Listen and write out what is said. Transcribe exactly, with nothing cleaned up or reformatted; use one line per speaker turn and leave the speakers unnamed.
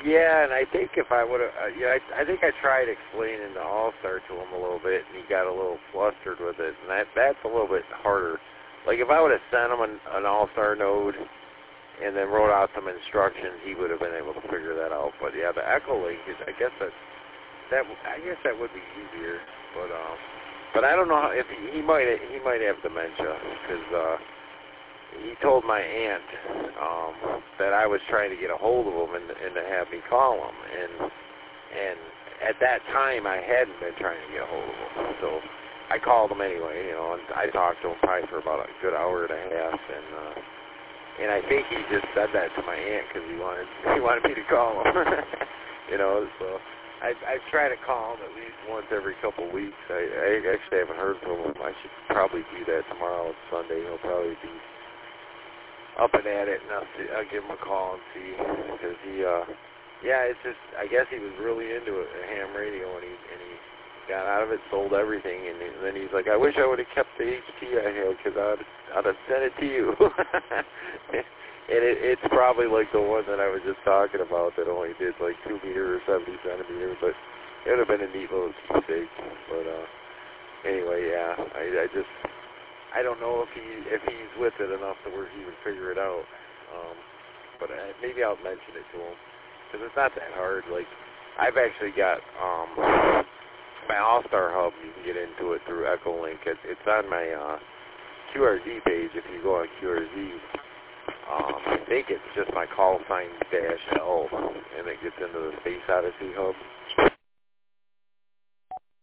Yeah, and I think if I would have, uh, yeah, I, I think I tried explaining the All-Star to him a little bit, and he got a little flustered with it, and that that's a little bit harder. Like if I would have sent him an, an All-Star node and then wrote out some instructions, he would have been able to figure that out. But yeah, the Echolink is, I guess that that I guess that would be easier. But um, but I don't know how, if he, he might he might have dementia because. Uh, He told my aunt um, that I was trying to get a hold of him and, and to have me call him, and and at that time I hadn't been trying to get a hold of him, so I called him anyway, you know, and I talked to him probably for about a good hour and a half, and uh, and I think he just said that to my aunt because he wanted he wanted me to call him, you know, so I I try to call him at least once every couple of weeks. I, I actually haven't heard from him. I should probably do that tomorrow. It's Sunday. He'll probably be up and at it, and I'll, see, I'll give him a call and see, because he, uh, yeah, it's just, I guess he was really into it, a ham radio, and he, and he got out of it, sold everything, and, he, and then he's like, I wish I would have kept the H T I had, because I'd, I'd have sent it to you. And it, it's probably like the one that I was just talking about that only did like two meters or seventy centimeters, but it would have been a neat little keepsake. But uh, anyway, yeah, I, I just... I don't know if he if he's with it enough to where he would figure it out, um, but uh, maybe I'll mention it to him because it's not that hard. Like I've actually got um, my All-Star Hub. You can get into it through Echolink. It, it's on my uh, Q R Z page. If you go on Q R Z, um, I think it's just my call sign dash L, and it gets into the Space Odyssey Hub.